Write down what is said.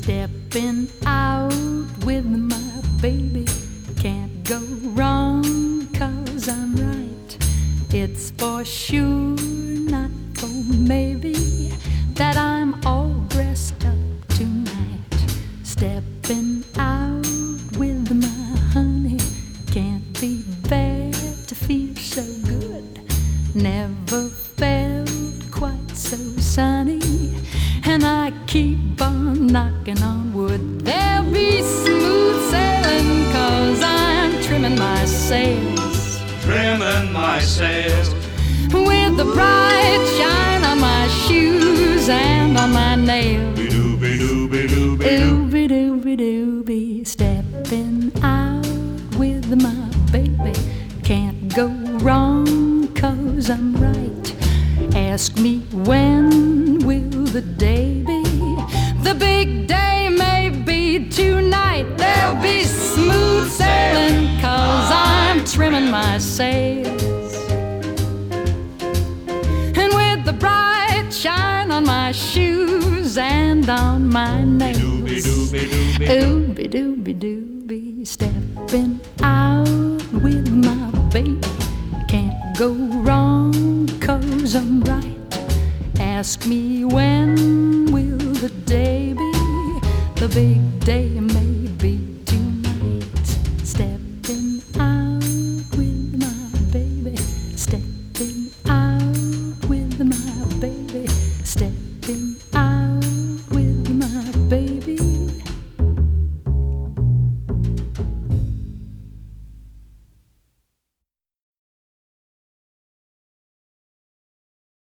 Stepping out with my baby can't go wrong, 'cause I'm right. It's for sure, not for maybe, that I'm all dressed up tonight. Stepping out with my honey can't be bad to feel so good. Never felt quite so sunny, and I keep on knocking on wood. There'll be smooth sailing, 'cause I'm trimming my sails. Trimming my sails. With the bright shine on my shoes and on my nails. Ooby-dooby-dooby-doo. Stepping out with my baby can't go wrong, 'cause I'm right. Ask me when will the day be? The big day may be tonight. There'll be smooth sailing, 'cause I'm trimming my sails. And with the bright shine on my shoes and on my nails. Ooby-dooby-dooby. Stepping out with my baby can't go wrong, 'cause I'm right. Ask me when will the day be? The big day may